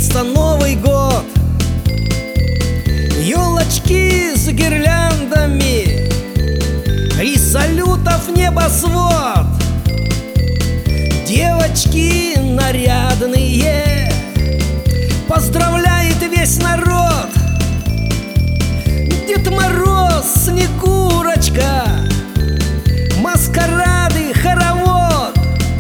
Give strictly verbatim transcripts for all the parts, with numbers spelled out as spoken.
близится Новый год. Елочки с гирляндами и салютов небосвод. Девочки нарядные поздравляет весь народ. Дед Мороз, Снегурочка, маскарады, хоровод.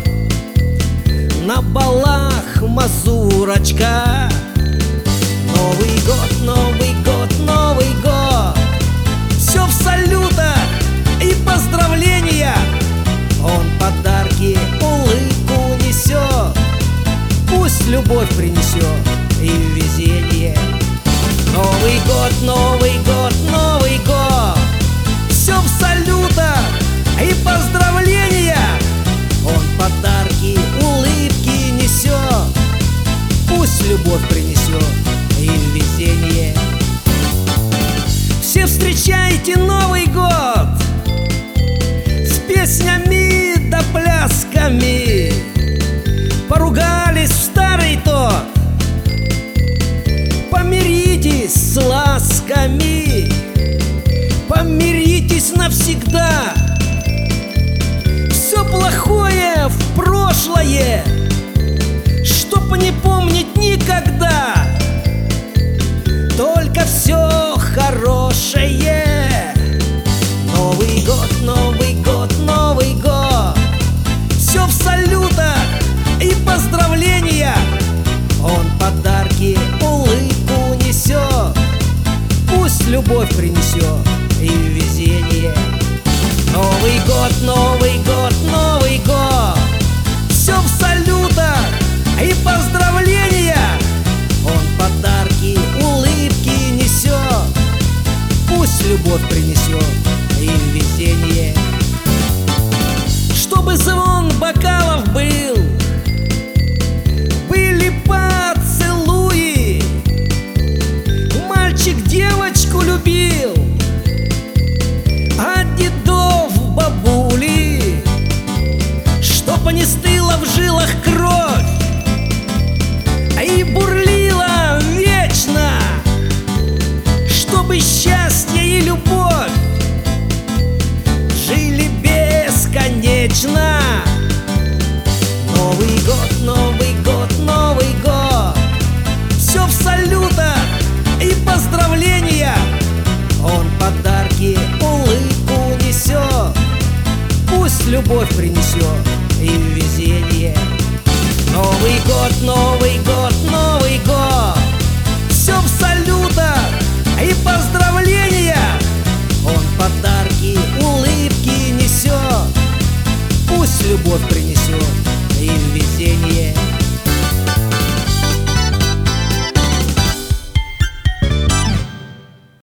На балах мазурочка. Новый год, Новый год, Новый год. Все в салютах и поздравлениях. Он подарки, улыбку несет. Пусть любовь принесет и везение. Новый год, Новый год, Новый год. Все в салютах и поздравлениях. Он подарки, улыбки несет. Пусть любовь принесет и везение. Все встречайте Новый год с песнями да плясками. Поругались в старый тот, помиритесь с ласками. Помиритесь навсегда. Все плохое в прошлое, чтоб не помнить никогда. Только все хорошее. Новый год, Новый год, Новый год. Все в салютах и поздравлениях. Он подарки, улыбку несет. Пусть любовь принесет и везение. Новый год, Новый год, Новый год. Все в салютах и поздравлениях. Он подарки, улыбки несет. Пусть любовь принесет и везение. Чтобы звон бокалов был, были поцелуи. Мальчик девочку любил, от дедов бабули. Чтоб не стыла в жилах кровь и бурлила вечно. Чтобы счастье и любовь жили бесконечно. Новый год, Новый год, Новый год. Все в салютах и поздравлениях. Он подарки, улыбку несет. Пусть любовь принесет и везение. Новый год, Новый